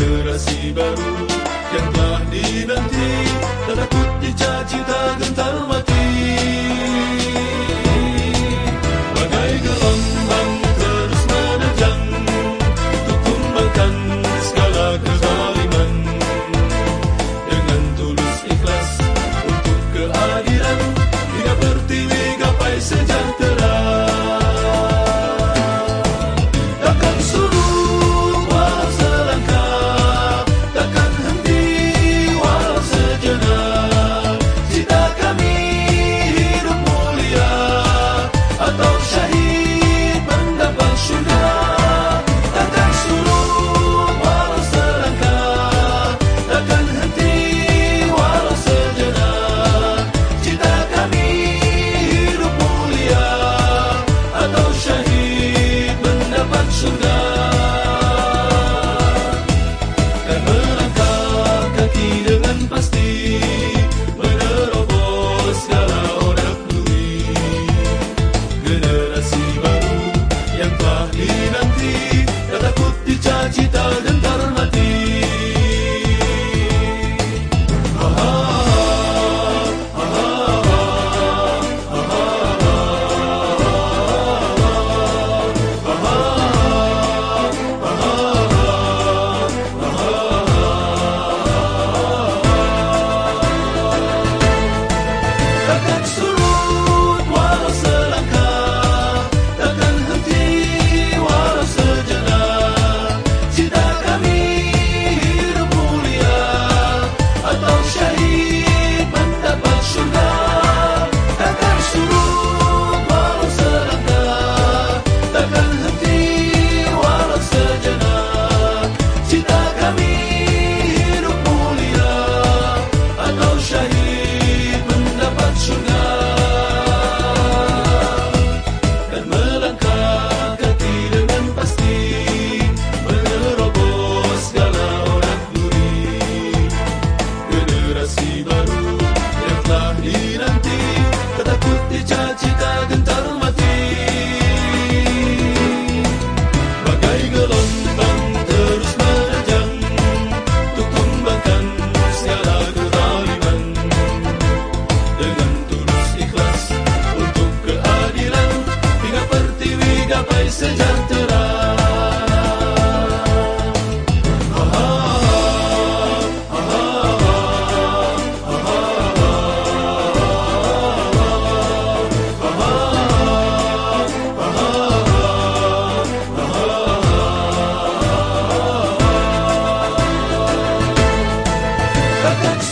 generasi baru yang telah dinanti, tak takut dicacita gentar mati. Bagai gelombang terus menerjang untuk tumbangkan segala kezaliman, dengan tulus ikhlas untuk keadilan hingga pertiwi gapai sejahtera. Takkan surut walau selangkah, takkan henti walau sejenak. Cita kami hidup mulia atau syahid mendapat syurga. Takkan surut walau selangkah, takkan henti walau sejenak. Cita kami hidup mulia atau syahid mendapat syurga. Kan melangkah kaki dengan pasti, menerobos segala odak duri. Generasi baru yang telah dinanti, tak takut dicacita gentar mati. Takkan surut walau selangkah, takkan henti walau sejenak. Cita kami hidup mulia atau syahid mendapat syurga. Takkan surut walau selangkah, takkan henti walau sejenak. Cita kami hidup mulia atau syahid mendapat syurga. Kan melangkah kaki dengan pasti, menerobos segala odak duri. Generasi baru yang telah dinanti, tak takut dicacita gentar mati. Bagai gelombang terus menerjang untuk tumbangkan segala kezaliman, dengan tulus ikhlas untuk keadilan hingga pertiwi gapai sejahtera. Takkan